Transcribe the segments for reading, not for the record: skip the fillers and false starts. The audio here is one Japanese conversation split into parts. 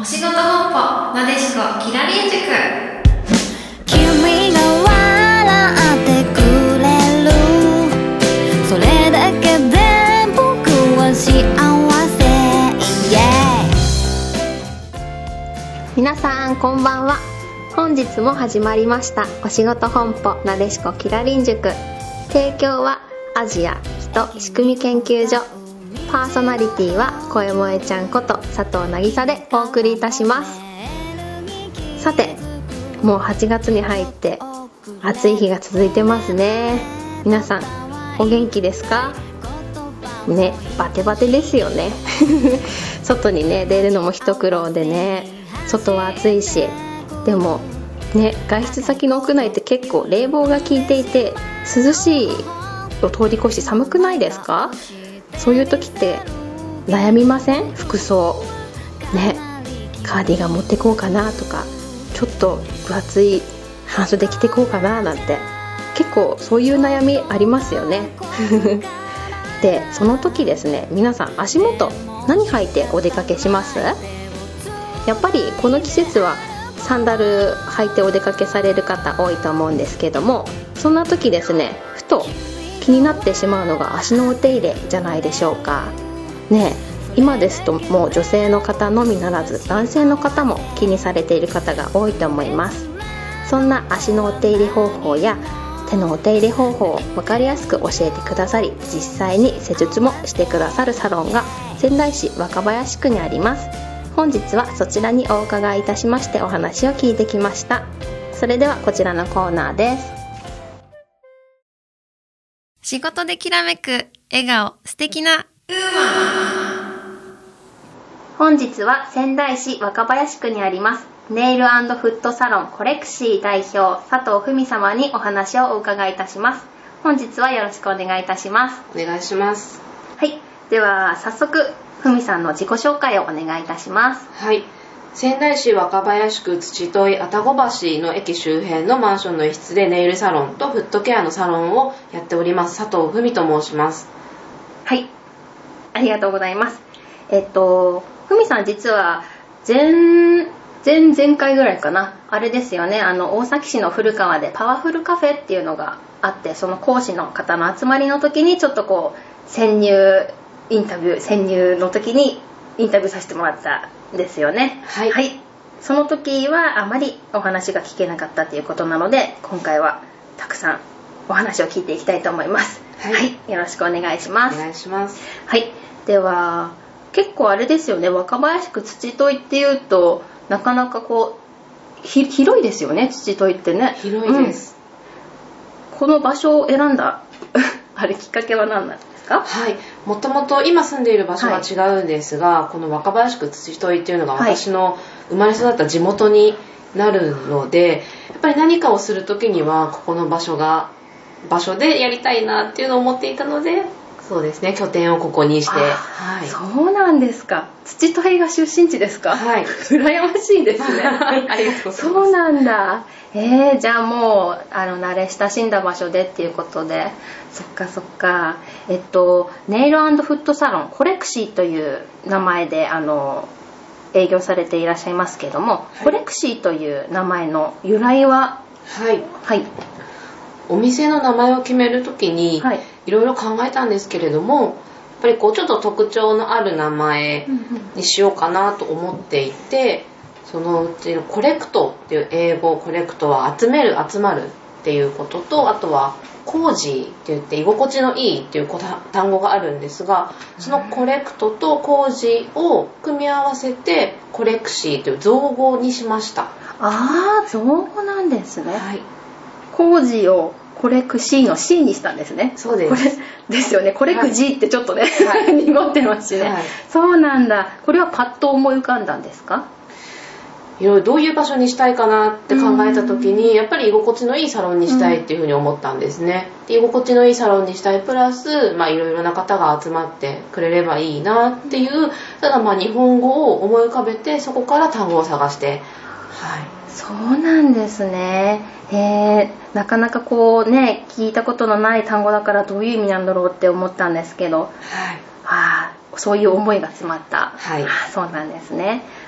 仕事本舗なでしこキラリン塾。 君が笑ってくれる、それだけで僕は幸せ、 皆さんこんばんは。本日も始まりましたお仕事本舗なでしこキラリン塾。提供はアジア人仕組み研究所。パーソナリティは声萌えちゃんこと佐藤渚でお送りいたします。さて、もう8月に入って暑い日が続いてますね。皆さんお元気ですかね。バテバテですよね外にね出るのも一苦労でね。外は暑いし、でもね、外出先の屋内って結構冷房が効いていて涼しいを通り越し寒くないですか？そういう時って悩みません？服装ね、カーディガン持ってこうかなとか、ちょっと分厚い半袖着てこうかななんて、結構そういう悩みありますよねで、その時ですね、皆さん足元何履いてお出かけします？やっぱりこの季節はサンダル履いてお出かけされる方多いと思うんですけども、そんな時ですね、ふと気になってしまうのが足のお手入れじゃないでしょうかね。今ですともう女性の方のみならず男性の方も気にされている方が多いと思います。そんな足のお手入れ方法や手のお手入れ方法を分かりやすく教えてくださり、実際に施術もしてくださるサロンが仙台市若林区にあります。本日はそちらにお伺いいたしましてお話を聞いてきました。それではこちらのコーナーです。 仕事できらめく笑顔、素敵なウーマン。 本日は仙台市若林区にありますネイル&フットサロンコレクシー代表佐藤文様にお話をお伺いいたします。本日はよろしくお願いいたします。 お願いします。 はい、では早速文さんの自己紹介をお願いいたします。 はい、仙台市若林区土問愛宕橋の駅周辺のマンションの一室でネイルサロンとフットケアのサロンをやっております佐藤文と申します。 はい、ありがとうございます。文さん実は前回ぐらいかな、あれですよね、大崎市の古川でパワフルカフェっていうのがあって、その講師の方の集まりの時にちょっとこう潜入の時にインタビューさせてもらったんですよね。 はい、はい、 その時はあまりお話が聞けなかったということなので、今回はたくさんお話を聞いていきたいと思います。はい、はい、よろしくお願いします。 お願いします。 はい、では結構あれですよね、若林区土問いっていうとなかなかこう広いですよね。土問いってね、 広いです、 この場所を選んだあれきっかけは何なんですか？ はい、もともと今住んでいる場所は違うんですが、はい、この若林区土問いっていうのが私の生まれ育った地元になるので、やっぱり何かをする時にはここの場所でやりたいなっていうのを思っていたので、そうですね、拠点をここにして。 はい、そうなんですか。土問いが出身地ですか？ はい、 羨ましいですねありがとうございます。そうなんだ。じゃあもう慣れ親しんだ場所でっていうことで、そっかそっか。ネイル&フットサロンコレクシーという名前で営業されていらっしゃいますけども、はい、コレクシーという名前の由来は？ はい、 はい、 お店の名前を決めるときに、はい、いろいろ考えたんですけれども、やっぱりこうちょっと特徴のある名前にしようかなと思っていて、そのうちのコレクトっていう英語、コレクトは集める集まるっていうことと、あとはコージーって言って居心地のいいっていう単語があるんですが、そのコレクトとコージーを組み合わせてコレクシーという造語にしました。 ああ、造語なんですね。 はい、 コージーをコレクシーの C にしたんですね。 そうです。 これですよね。コレクジーってちょっとね、はい、濁ってますしね、はい、そうなんだ。これはパッと思い浮かんだんですか？ いろいろどういう場所にしたいかなって考えた時に、やっぱり居心地のいいサロンにしたいっていうふうに思ったんですね。で、居心地のいいサロンにしたいプラス、いろいろな方が集まってくれればいいなっていう、ただ日本語を思い浮かべて、そこから単語を探して、はい、 そうなんですね。なかなかこうね、聞いたことのない単語だからどういう意味なんだろうって思ったんですけど、はい、そういう思いが詰まった、はい、そうなんですね。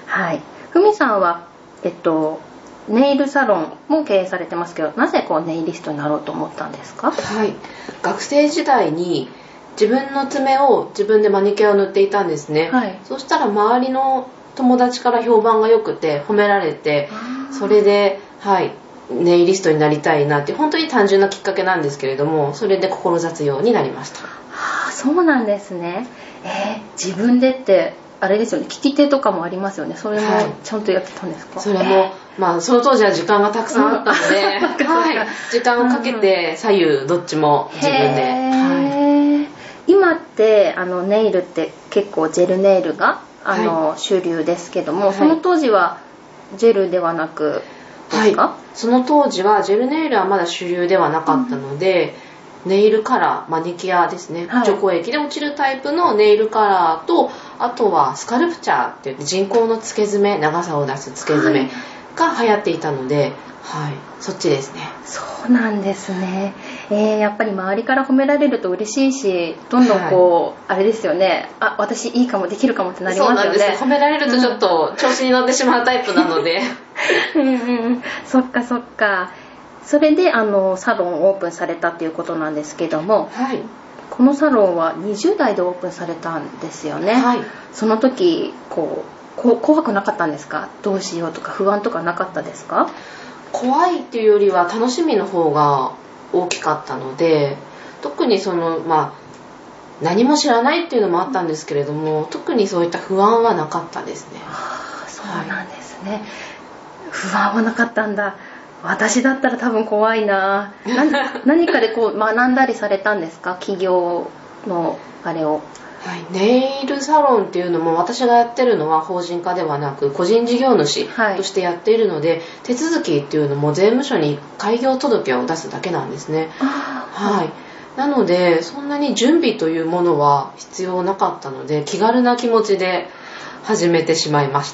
はい。ふみさんはネイルサロンも経営されてますけど、なぜネイリストになろうと思ったんですか？ はい。学生時代に自分の爪を自分でマニキュアを塗っていたんですね。はい。そしたら周りの友達から評判が良くて褒められて、それで、はい、ネイリストになりたいなって本当に単純なきっかけなんですけれども、それで志すようになりました。 はあ、そうなんですね。自分でってあれですよね、利き手とかもありますよね。それもちゃんとやってたんですか？ それも、まあその当時は時間がたくさんあったので、はい、時間をかけて左右どっちも自分で。はい、 今ってネイルって結構ジェルネイルが主流ですけども、その当時はジェルではなくですか？ はい、その当時はジェルネイルはまだ主流ではなかったので、ネイルカラー、マニキュアですね、除光液で落ちるタイプのネイルカラーと、あとはスカルプチャーっていって人工の付け爪、長さを出す付け爪が流行っていたので、はい、そっちですね。 そうなんですね。やっぱり周りから褒められると嬉しいし、どんどんあれですよね、あ、私いいかも、できるかもってなりますよね。 そうなんです。褒められるとちょっと調子に乗ってしまうタイプなのでそっかそっか。それでサロンをオープンされたっていうことなんですけども、はい、このサロンは20代でオープンされたんですよね。はい、その時怖くなかったんですか？どうしようとか不安とかなかったですか？ 怖いっていうよりは楽しみの方が大きかったので、特に何も知らないっていうのもあったんですけれども、特にそういった不安はなかったですね。 そうなんですね。不安はなかったんだ。私だったら多分怖いな。何かで学んだりされたんですか？企業のあれを。 はい、ネイルサロンっていうのも私がやってるのは法人化ではなく個人事業主としてやっているので、手続きっていうのも税務署に開業届を出すだけなんですね。はい、なのでそんなに準備というものは必要なかったので、気軽な気持ちで始めてしまいました。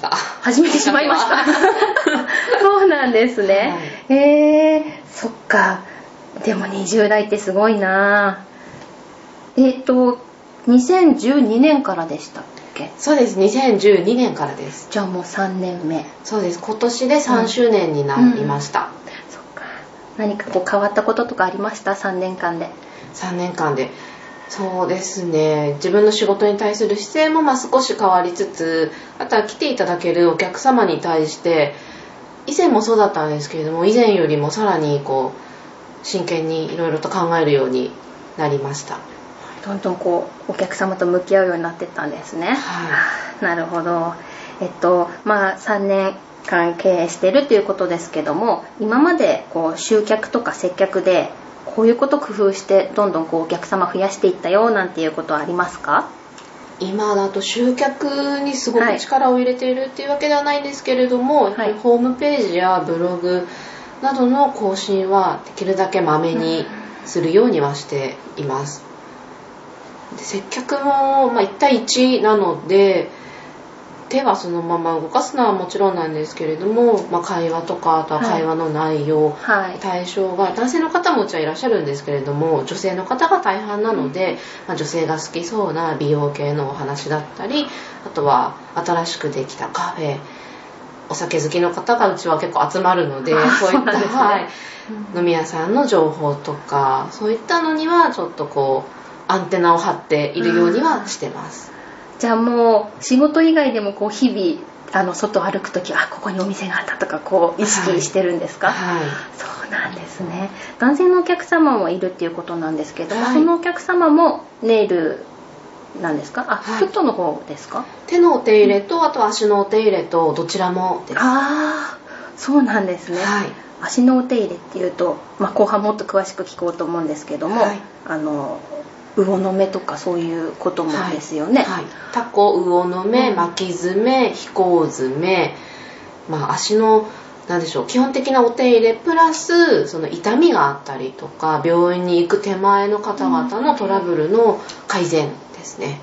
そうなんですね。はい、そっか。でも20代ってすごいな。2012年からでしたっけ？ そうです。2012年からです。 じゃあもう3年目。 そうです。今年で3周年になりました。 そっか。何か変わったこととかありました？3年間で。 3年間で。そうですね。自分の仕事に対する姿勢も少し変わりつつ、あとは来ていただけるお客様に対して、以前もそうだったんですけれども、以前よりもさらに真剣にいろいろと考えるようになりました。 どんどんお客様と向き合うようになっていったんですね。はい、なるほど。3年間経営しているということですけども、今まで集客とか接客でこういうこと工夫してどんどんお客様増やしていったよなんていうことはありますか？ 今だと集客にすごく力を入れているっていうわけではないんですけれども、やっぱりホームページやブログなどの更新はできるだけまめにするようにはしています。で接客も1対1なので、手はそのまま動かすのはもちろんなんですけれども、会話とか、あとは会話の内容、対象が男性の方もうちはいらっしゃるんですけれども、女性の方が大半なので、女性が好きそうな美容系のお話だったり、あとは新しくできたカフェ、お酒好きの方がうちは結構集まるので、そういった、飲み屋さんの情報とか、そういったのにはちょっとアンテナを張っているようにはしてます。 じゃあもう仕事以外でも日々外を歩くときはここにお店があったとか意識してるんですか？はい、そうなんですね。男性のお客様もいるっていうことなんですけども、そのお客様もネイルなんですか？フットの方ですか？ 手のお手入れと、あと足のお手入れとどちらもです。 そうなんですね。はい、足のお手入れっていうと、後半もっと詳しく聞こうと思うんですけども、魚の目とかそういうこともですよね。 タコ、魚の目、巻き爪、飛行爪、足の基本的なお手入れプラスその痛みがあったりとか、病院に行く手前の方々のトラブルの改善ですね。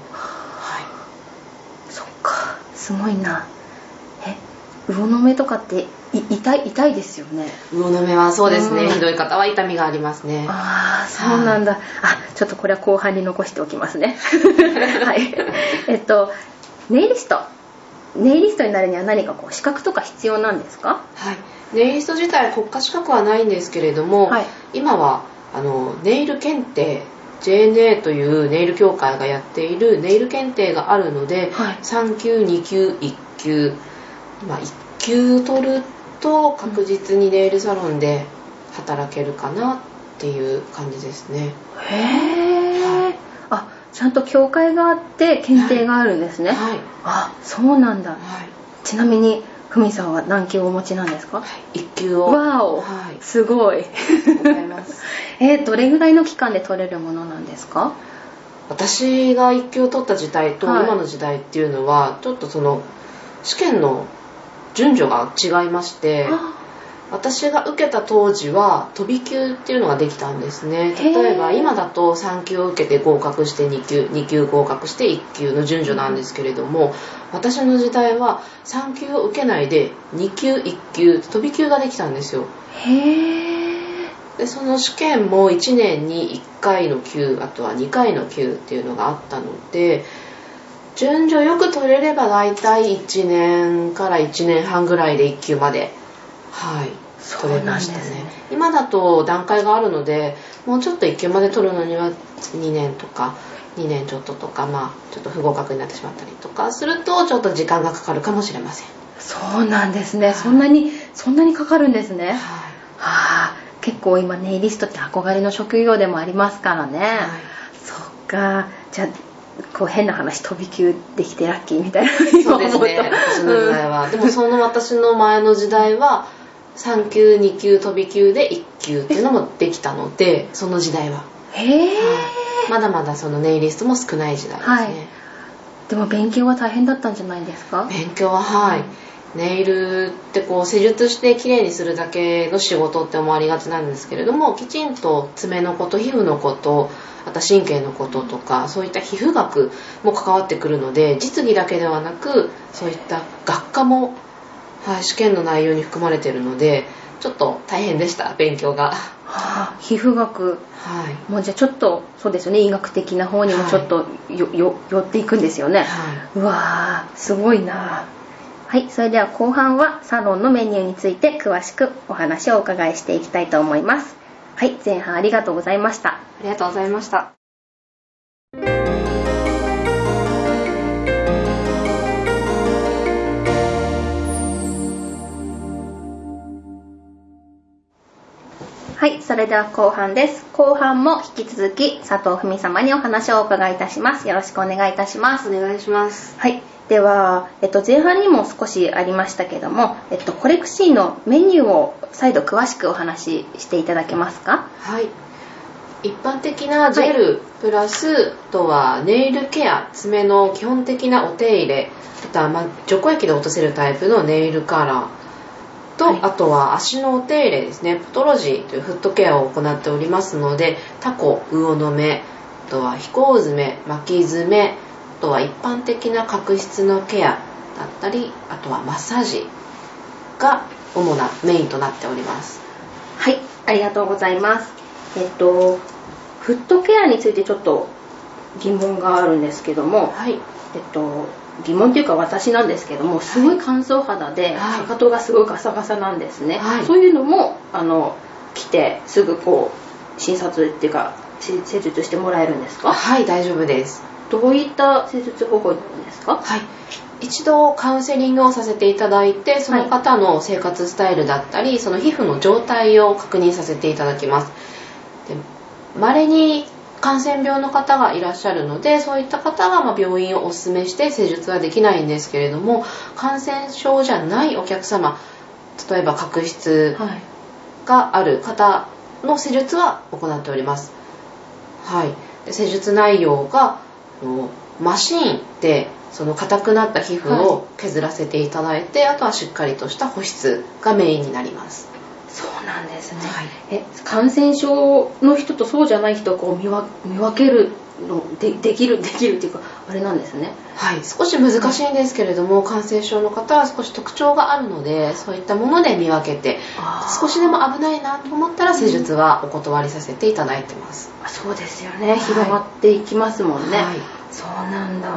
そっか、すごいな。魚の目とかって痛いですよね。 魚の目はそうですね、ひどい方は痛みがありますね。 そうなんだ。ちょっとこれは後半に残しておきますね。はい。ネイリストネイリストになるには何かこう資格とか必要なんですか？ はい、ネイリスト自体国家資格はないんですけれども、はい、今はネイル検定 JNA というネイル協会がやっているネイル検定があるので、はい、3級2級1級、1級取ると確実にネイルサロンで働けるかなっていう感じですね。 へー、はい、あ、ちゃんと協会があって検定があるんですね。はい、あ、そうなんだ。はい、ちなみにふみさんは何級をお持ちなんですか ？1級を。 わお、はい、すごい。 ございます。 どれぐらいの期間で取れるものなんですか？ 私が1級を取った時代と今の時代っていうのは、ちょっとその試験の順序が違いまして、私が受けた当時は飛び級っていうのができたんですね。例えば今だと3級を受けて合格して2級合格して1級の順序なんですけれども、私の時代は3級を受けないで2級1級飛び級ができたんですよ。でその試験も1年に1回の級、あとは2回の級っていうのがあったので、順序よく取れれば大体1年から1年半ぐらいで1級まで、はい、取れましたね。今だと段階があるので、もうちょっと1級まで取るのには2年とか2年ちょっととか、ちょっと不合格になってしまったりとかするとちょっと時間がかかるかもしれません。 そうなんですね。そんなにかかるんですね。はい、はあ、結構今ネイリストって憧れの職業でもありますからね。はい、そっか。じゃあこう変な話、飛び級できてラッキーみたいな。 そうですね、私の時代は。でもその私の前の時代は3級2級飛び級で1級っていうのもできたので、その時代は。 へー、はい、 まだまだそのネイリストも少ない時代ですね。はい、 でも勉強は大変だったんじゃないですか？ 勉強は、はい。ネイルってこう施術してきれいにするだけの仕事って思われがちなんですけれども、きちんと爪のこと、皮膚のこと、あと神経のこととか、そういった皮膚学も関わってくるので、実技だけではなくそういった学科も、はい、試験の内容に含まれているので、ちょっと大変でした、勉強が。 はあ、皮膚学、はい、もうじゃあちょっとそうですよね、医学的な方にもちょっと、はい、寄っていくんですよね。はい、うわー、すごいな。はい、それでは後半はサロンのメニューについて詳しくお話をお伺いしていきたいと思います。はい、前半ありがとうございました。 ありがとうございました。 はい、それでは後半です。後半も引き続き佐藤文様にお話をお伺いいたします。よろしくお願いいたします。 お願いします。 はい、では、前半にも少しありましたけども、コレクシーのメニューを再度詳しくお話ししていただけますか？ はい、一般的なジェル、はい、プラスとはネイルケア、爪の基本的なお手入れ、あとは除光液で落とせるタイプのネイルカラーと、はい、あとは足のお手入れですね、ポトロジーというフットケアを行っておりますので、タコ、魚の目、あとは飛行爪、巻き爪、あとは一般的な角質のケアだったり、あとはマッサージが主なメインとなっております。 はい、ありがとうございます。フットケアについてちょっと疑問があるんですけども、はい、疑問というか私なんですけども、すごい乾燥肌で、はい、かかとがすごいガサガサなんですね。はい、そういうのも来てすぐこう診察っていうか施術してもらえるんですか？ はい、大丈夫です。 どういった施術方法なんですか？ はい、一度カウンセリングをさせていただいて、その方の生活スタイルだったり、その皮膚の状態を確認させていただきます。で、稀に感染病の方がいらっしゃるので、そういった方は病院をお勧めして施術はできないんですけれども、感染症じゃないお客様、例えば角質がある方の施術は行っております。はい、で施術内容がマシーンでその硬くなった皮膚を削らせていただいて、あとはしっかりとした保湿がメインになります。 そうなんですね。はい、感染症の人とそうじゃない人をこう見分けるのできるっていうかあれなんですね。 はい、少し難しいんですけれども、感染症の方は少し特徴があるので、そういったもので見分けて、少しでも危ないなと思ったら施術はお断りさせていただいてます。 そうですよね、広がっていきますもんね。はい、そうなんだ。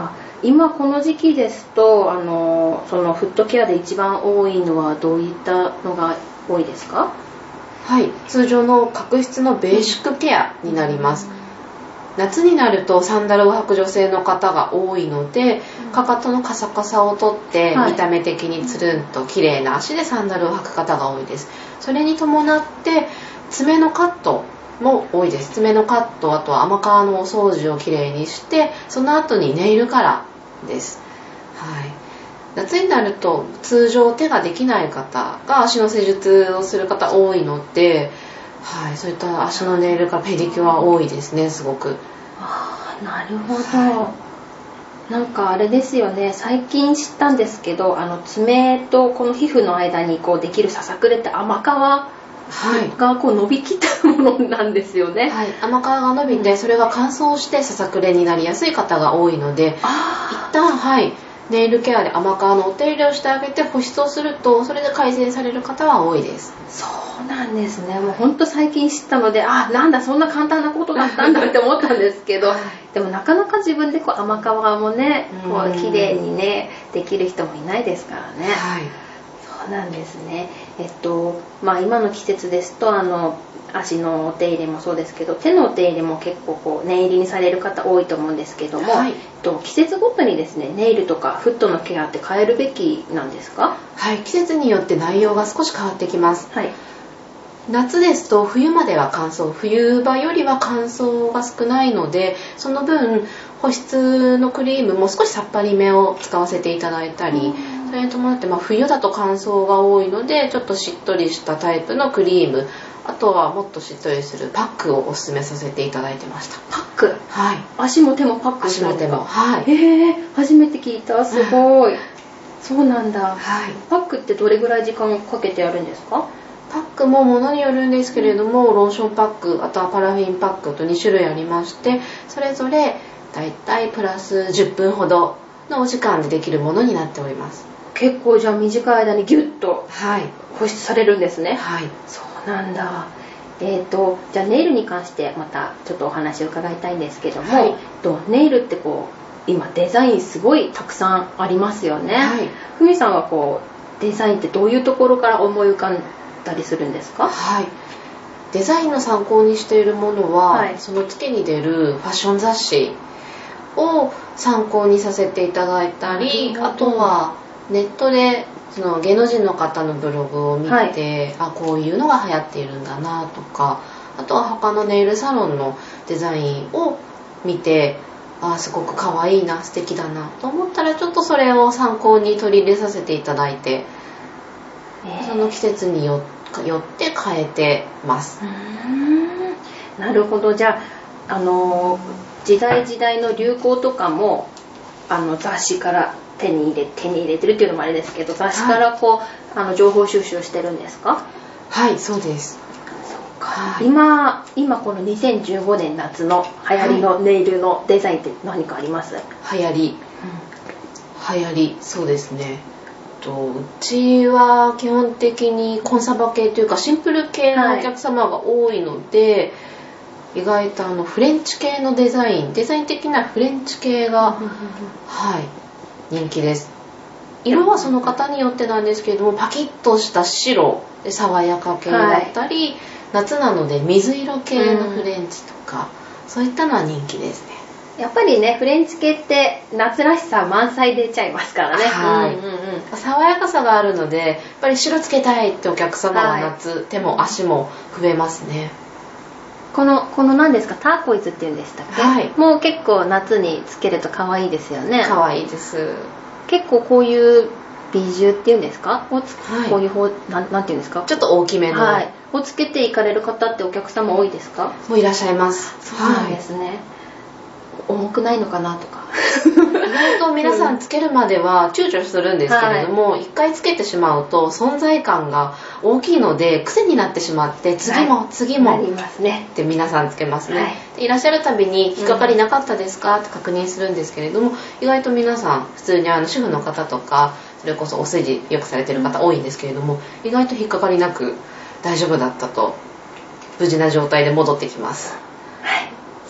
今この時期ですとそのフットケアで一番多いのはどういったのが多いですか？ はい、通常の角質のベーシックケアになります。夏になるとサンダルを履く女性の方が多いので、かかとのカサカサを取って見た目的につるんと綺麗な足でサンダルを履く方が多いです。それに伴って爪のカットも多いです。爪のカット、あとは甘皮のお掃除をきれいにして、その後にネイルカラーです。はい、夏になると通常手ができない方が足の施術をする方多いので、はい、そういった足のネイルかペディキュア多いですね、すごく。 なるほど、なんかあれですよね、最近知ったんですけど爪とこの皮膚の間にこうできるささくれって甘皮がこう伸びきったものなんですよね。 はい、甘皮が伸びて、それが乾燥してささくれになりやすい方が多いので、一旦ネイルケアで甘皮のお手入れをしてあげて保湿をすると、それで改善される方は多いです。 そうなんですね。もう本当最近知ったので、なんだそんな簡単なことだったんだって思ったんですけどでもなかなか自分でこう甘皮もねこう綺麗にねできる人もいないですからね。 はい、 そうなんですね。今の季節ですと足のお手入れもそうですけど、手のお手入れも結構こう念入りにされる方多いと思うんですけども、季節ごとにですねネイルとかフットのケアって変えるべきなんですか？ はい、季節によって内容が少し変わってきます。 はい、 夏ですと冬までは乾燥、冬場よりは乾燥が少ないので、その分保湿のクリームも少しさっぱりめを使わせていただいたり、それに伴って冬だと乾燥が多いのでちょっとしっとりしたタイプのクリーム、あとはもっとしっとりするパックをおすすめさせていただいてました。 パック？ はい、 足も手もパック？ 足も手も、はい、 初めて聞いた。すごいそうなんだ。 はい、 パックってどれぐらい時間かけてやるんですか？ パックもものによるんですけれども、ローションパック、あとはパラフィンパックと2種類ありまして、それぞれだいたいプラス10分ほどのお時間でできるものになっております。 結構じゃあ短い間にギュッと保湿されるんですね。 はい、 そうなんだ。じゃあネイルに関してまたちょっとお話を伺いたいんですけども、ネイルってこう今デザインすごいたくさんありますよね。ふみさんはこうデザインってどういうところから思い浮かんだりするんですか？ はい、デザインの参考にしているものは、その月に出るファッション雑誌を参考にさせていただいたり、あとはネットでその芸能人の方のブログを見て、こういうのが流行っているんだなとか、あとは他のネイルサロンのデザインを見て、すごく可愛いな、素敵だなと思ったら、ちょっとそれを参考に取り入れさせていただいて、その季節によって変えてます。 なるほど。じゃあ時代時代の流行とかも雑誌から手に入れてるっていうのもあれですけど、雑誌からこう、情報収集してるんですか？ はい、そうです。 今この2015年夏の流行りのネイルのデザインって何かあります？ 流行り、そうですね。うちは基本的にコンサバ系というかシンプル系のお客様が多いので、意外とフレンチ系のデザイン的なフレンチ系が、人気です。色はその方によってなんですけれども、パキッとした白で爽やか系だったり、夏なので水色系のフレンチとか、そういったのは人気ですね。 やっぱりね、フレンチ系って夏らしさ満載出ちゃいますからね。 爽やかさがあるので、やっぱり白つけたいってお客様は夏、手も足も増えますね。 この何ですか、ターコイズっていうんでしたっけ？もう結構夏につけると可愛いですよね。 可愛いです。 結構こういうビジュっていうんですか、こういう方なんていうんですか、 ちょっと大きめの、 をつけていかれる方ってお客様多いですか？ もういらっしゃいます。 そうなんですね。重くないのかなとか意外と皆さんつけるまでは躊躇するんですけれども、一回つけてしまうと存在感が大きいので癖になってしまって、次もなりますねって皆さんつけますね。でいらっしゃるたびに引っかかりなかったですかって確認するんですけれども、意外と皆さん普通に主婦の方とか、それこそお世辞よくされてる方多いんですけれども、意外と引っかかりなく大丈夫だったと、無事な状態で戻ってきます。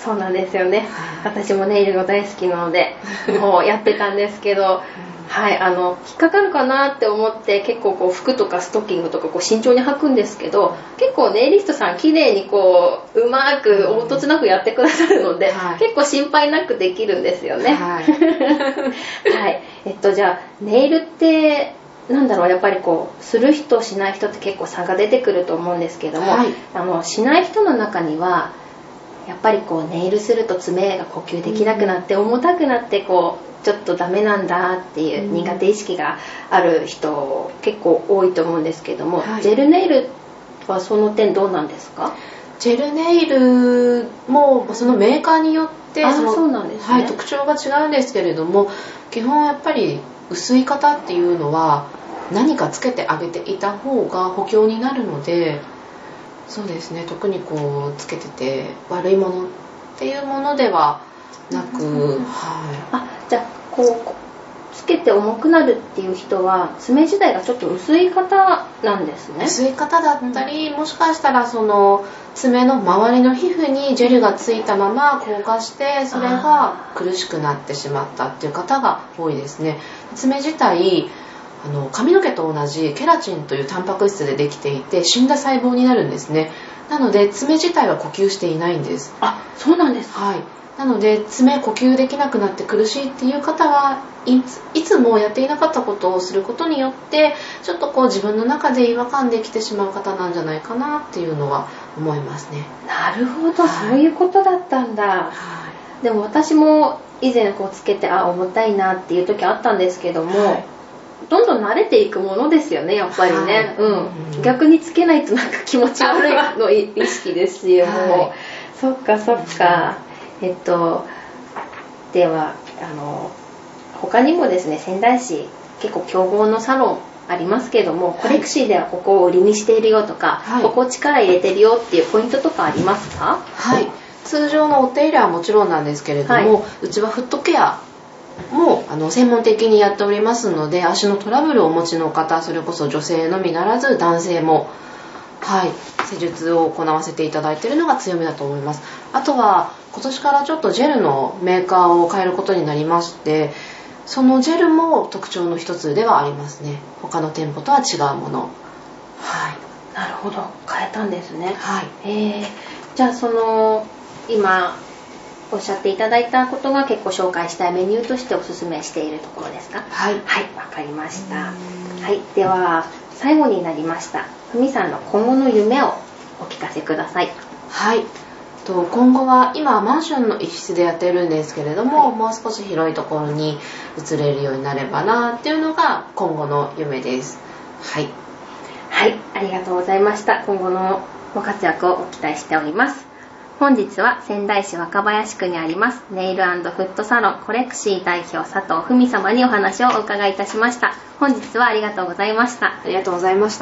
そうなんですよね、私もネイルが大好きなのでもうやってたんですけどはい、引っかかるかなって思って結構こう服とかストッキングとかこう慎重に履くんですけど、結構ネイリストさん綺麗にこううまく凹凸なくやってくださるので、結構心配なくできるんですよね。はい、じゃあネイルってなんだろう、やっぱりこうする人しない人って結構差が出てくると思うんですけども、しない人の中にはやっぱりこうネイルすると爪が呼吸できなくなって重たくなってこうちょっとダメなんだっていう苦手意識がある人結構多いと思うんですけども、ジェルネイルはその点どうなんですか？ ジェルネイルもそのメーカーによってそうなんですね、 特徴が違うんですけれども、基本やっぱり薄い方っていうのは何かつけてあげていた方が補強になるので、そうですね、特にこうつけてて悪いものっていうものではなく、 じゃあこうつけて重くなるっていう人は爪自体がちょっと薄い方なんですね。 薄い方だったり、もしかしたらその爪の周りの皮膚にジェルがついたまま硬化してそれが苦しくなってしまったっていう方が多いですね。爪自体髪の毛と同じケラチンというタンパク質でできていて死んだ細胞になるんですね。なので爪自体は呼吸していないんです。 そうなんですか。 はい、なので爪呼吸できなくなって苦しいっていう方はいつもやっていなかったことをすることによってちょっとこう自分の中で違和感できてしまう方なんじゃないかなっていうのは思いますね。 なるほど、そういうことだったんだ。でも私も以前こうつけて重たいなっていう時あったんですけども、どんどん慣れていくものですよね、やっぱりね。逆につけないとなんか気持ち悪いの意識ですよ、もう。そっかそっか。では他にもですね、仙台市結構競合のサロンありますけども、コレクシーではここを売りにしているよとか、ここ力入れてるよっていうポイントとかありますか？ はい、通常のお手入れはもちろんなんですけれども、うちはフットケアも専門的にやっておりますので、足のトラブルをお持ちの方、それこそ女性のみならず男性も施術を行わせていただいているのが強みだと思います。あとは今年からちょっとジェルのメーカーを変えることになりまして、そのジェルも特徴の一つではありますね。他の店舗とは違うもの。 なるほど、変えたんですね。じゃあ今おっしゃっていただいたことが結構紹介したいメニューとしておすすめしているところですか？わかりました。では最後になりました、ふみさんの今後の夢をお聞かせください。 今後は今マンションの一室でやってるんですけれども、もう少し広いところに移れるようになればなっていうのが今後の夢です。 ありがとうございました。今後のご活躍を期待しております。本日は仙台市若林区にありますネイル&フットサロンコレクシー代表佐藤文様にお話をお伺いいたしました。本日はありがとうございました。 ありがとうございました。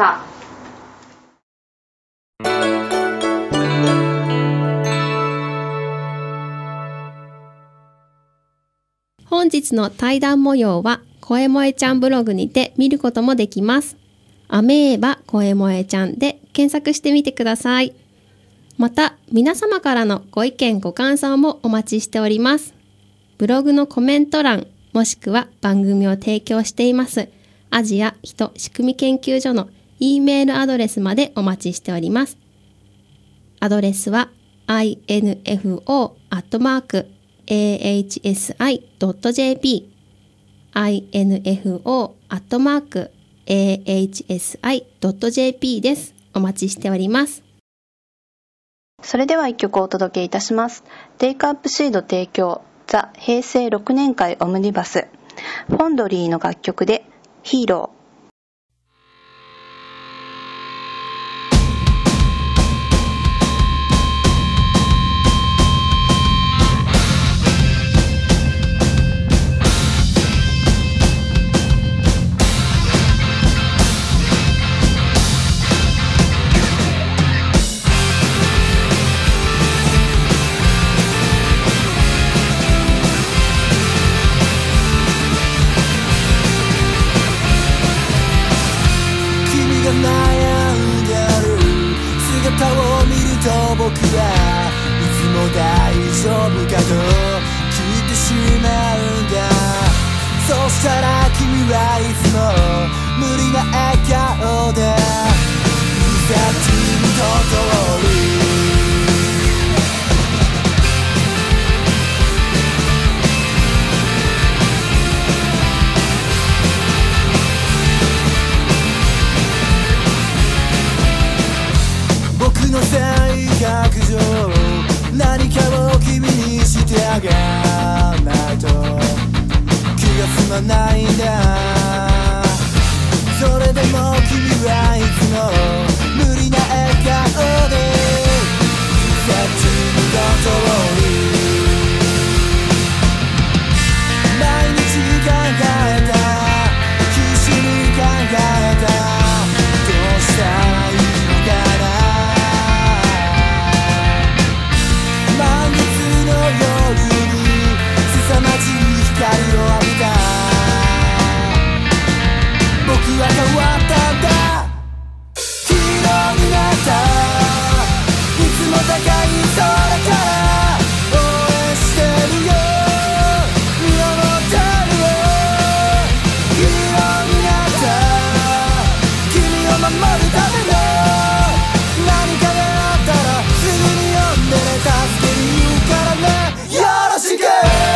本日の対談模様は声萌えちゃんブログにて見ることもできます。アメーバ声萌えちゃんで検索してみてください。また皆様からのご意見ご感想もお待ちしております。ブログのコメント欄もしくは番組を提供していますアジア人仕組み研究所の E メールアドレスまでお待ちしております。アドレスは info@ahsi.jp info@ahsi.jp です。お待ちしております。 それでは一曲お届けいたします。テイクアップシード提供ザ平成6年会オムニバスフォンドリーの楽曲でヒーロー。 僕はいつも大丈夫かと聞いてしまうんだ。そしたら君はいつも無理な笑顔でいざ君と通る。僕の性格上何かを君にしてあげないと気が済まないんだ。それでも君はいつも無理な笑顔でさっきの通り毎日考えた必死に考えたどうしたらいいのかな。満月の夜に凄まじい光を浴びた。僕は変わったんだ。ヒーローになった。いつも高い空から応援してるよ。見守ってるよ。ヒーローになった。君を守るための何かがあったらすぐに呼んでね。助けに言うからね。よろしく。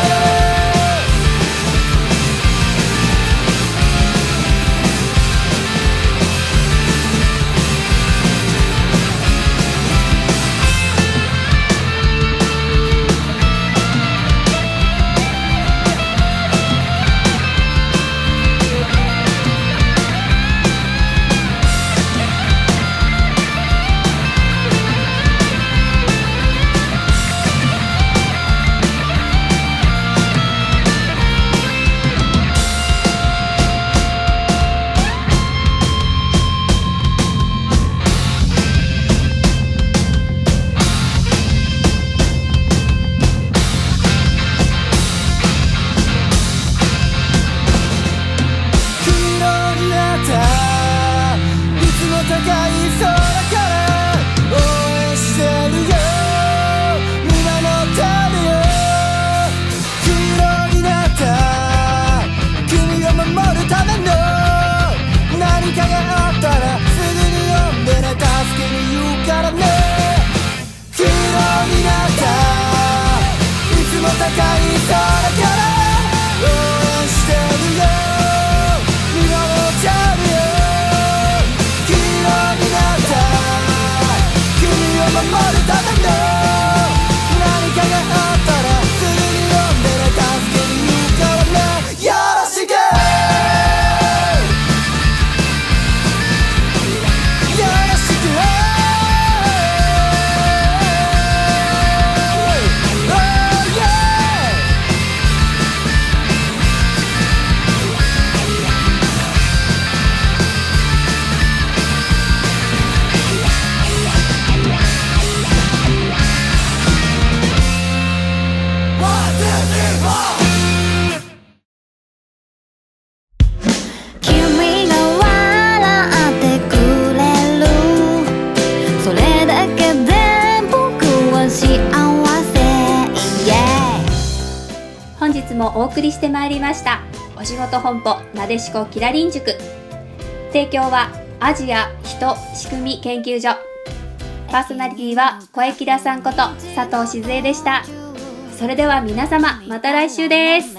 本日もお送りしてまいりましたお仕事本舗なでしこキラリン塾。提供はアジア人仕組み研究所。パーソナリティは小江キラさんこと佐藤静江でした。それでは皆様また来週です。 ち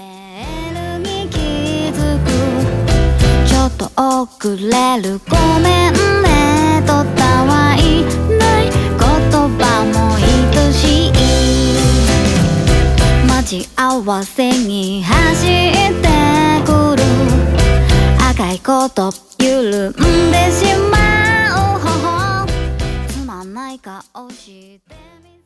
ょっと遅れるごめんねとたわいない言葉も愛しい。待ち合わせに走ってくる赤いこと緩んでしまう。つまんない顔してみる